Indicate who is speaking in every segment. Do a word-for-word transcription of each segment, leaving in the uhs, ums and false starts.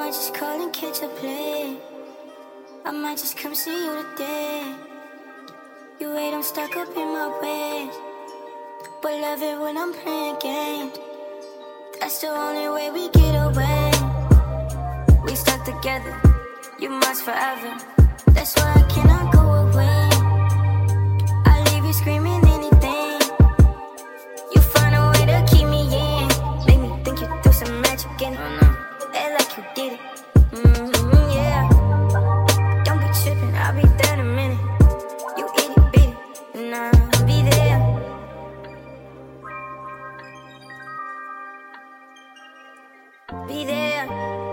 Speaker 1: might just call and catch a play. I might just come see you today. You wait, I'm stuck up in my ways, but love it when I'm playing games. That's the only way we get away. We stuck together, you must forever. That's why I cannot go away. I leave you screaming anything. You find a way to keep me in. Make me think you do some magic in it. Oh, no. Act like you did it. Mm-hmm, yeah. Don't be tripping, I'll be there in a minute. You itty bitty, and I'll be there. Be there.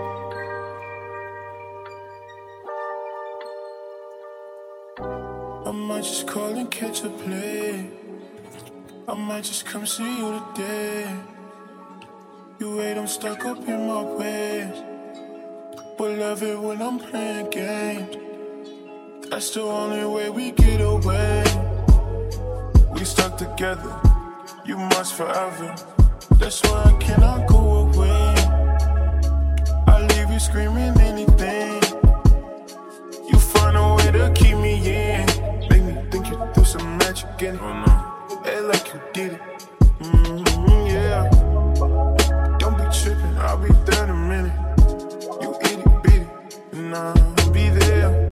Speaker 2: I might just call and catch a play. I might just come see you today. You wait, I'm stuck up in my ways, but love it when I'm playing games. That's the only way we get away. We stuck together, you must forever. That's why I cannot go away. I leave you screaming anything. You find a way to keep me in. Make me think you do some magic in it. Oh, no. Act like you did it. Mm-hmm, yeah. Don't be tripping, I'll be there in a minute. You itty bitty, nah.